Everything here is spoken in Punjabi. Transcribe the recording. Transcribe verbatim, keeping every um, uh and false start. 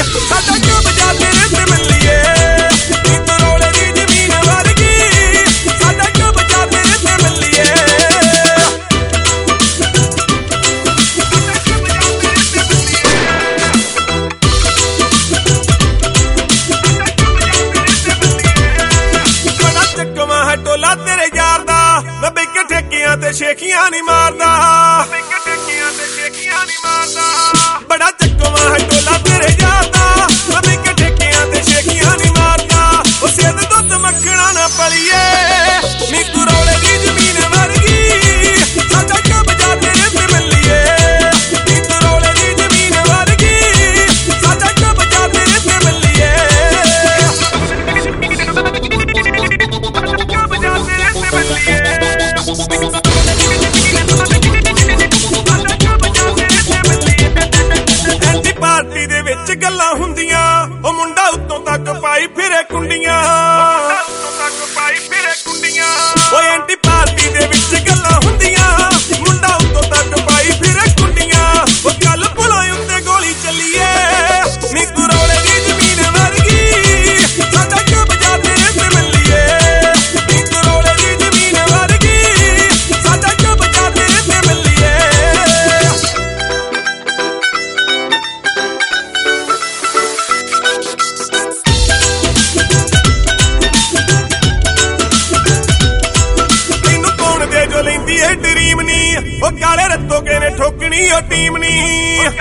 ਸਾਡਾ ਕਿਉਂ ਬਜਾ ਤੇਰੇ ਤੇ ਮਿਲੀਏ ਨੀ ਕਰੋਲੇ ਦੀ ਜ਼ਮੀਨ ਵਰਗੀ ਸਾਡਾ ਕਿਉਂ ਬਜਾ ਤੇਰੇ ਤੇ ਮਿਲੀਏ ਬੜਾ ਚੱਕਵਾਂ ਹੈ ਟੋਲਾ ਤੇਰੇ ਯਾਰ ਦਾ ਮੈਂ ਬਿਕ ਠੇਕਿਆਂ ਤੇ ਸ਼ੇਖੀਆਂ ਨਹੀਂ ਮਾਰਦਾ ਬੜਾ ਚੱਕਵਾਂ ਹੈ ਟੋਲਾ ਤੇਰੇ ਯਾਰ ਦਾ ਮੈਂ ਬਿਕ ਠੇਕਿਆਂ ਤੇ ਸ਼ੇਖੀਆਂ ਨਹੀਂ ਮਾਰਦਾ ਉਹ ਸਿੱਧ ਦੁੱਧ ਮੱਖਣਾ ਨਾ ਪਲੀਏ ਨੀ ਕਰੋਲੇ ਦੀ ਜ਼ਮੀਨ ਵਰਗੀ ਸਾਡਾ ਕਿਉਂ ਬਜਾ ਤੇਰੇ ਤੇ ਮਿਲੀਏ ਨੀ ਕਰੋਲੇ ਦੀ ਜ਼ਮੀਨ ਵਰਗੀ ਸਾਡਾ ਕਿਉਂ ਬਜਾ ਤੇਰੇ ਤੇ ਮਿਲੀਏ ਕਿਉਂ ਬਜਾ ਤੇਰੇ ਤੇ ਮਿਲੀਏ ਪਾਰਟੀ ਦੇ ਵਿੱਚ ਗੱਲਾਂ ਹੁੰਦੀਆਂ ਉਹ ਮੁੰਡਾ ਉੱਤੋਂ ਤੱਕ ਪਾਈ ਫਿਰੇ ਕੁੰਡੀਆਂ ਉੱਤੋਂ ਤੱਕ ਪਾਈ ਫਿਰੇ ਕੁੰਡੀਆਂ ਓਏ ਐਂਟੀ ਪਾਰਟੀ ਦੇ ਵਿੱਚ ਗੱਲਾਂ ਹੁੰਦੀਆਂ ਮੁੰਡਾ ਉੱਤੋਂ ਤੱਕ ਪਾਈ ਫਿਰੇ ਕੁੰਡੀਆਂ ਉਹ ਗੱਲ ਪੁਲਾਂ ਉੱਤੇ ਗੋਲੀ ਚੱਲੀਏ ਨੀ ਕਰੋਲੇ ਦੀ ਜ਼ਮੀਨ ਵਰਗੀ ਸਾਡਾ ਕਿਉਂ ਬਜਾ ਤੇਰੇ ਤੇ ਮਿਲੀਏ ਨੀ ਕਰੋਲੇ ਦੀ ਜ਼ਮੀਨ ਵਰਗੀ ਸਾਡਾ ਕਿਉਂ ਬਜਾ ਤੇਰੇ ਤੇ ਮਿਲੀਏ ਲੈਂਦੀ ਏ ਡਰੀਮ ਨੀ ਉਹ ਕਾਲੇ ਰੱਤੋ ਕੇ ਨੇ ਠੋਕਣੀ ਉਹ ਟੀਮ ਨੀ